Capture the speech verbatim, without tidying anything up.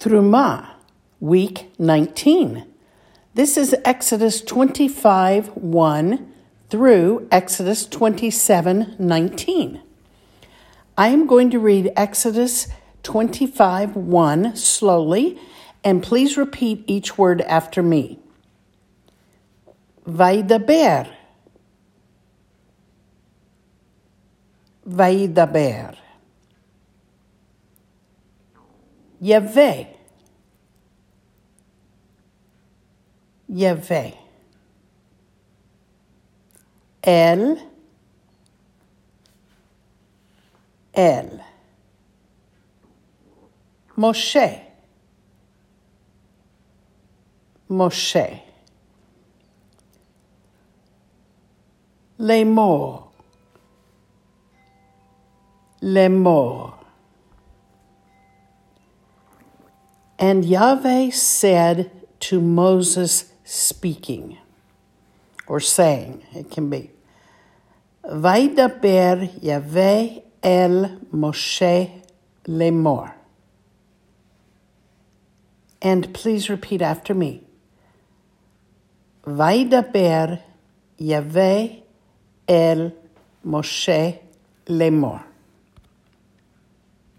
Truma, week nineteen. This is Exodus twenty-five one through Exodus twenty-seven nineteen. I am going to read Exodus twenty-five one slowly, and please repeat each word after me. Vaidaber. Vaidaber. Yahweh. Yahweh. El. El. Moshe. Moshe. Lemor. Lemor. And Yahweh said to Moses, speaking, or saying, it can be, Vaidaber Yahweh el Moshe lemor. And please repeat after me. Vaidaber Yahweh el Moshe lemor.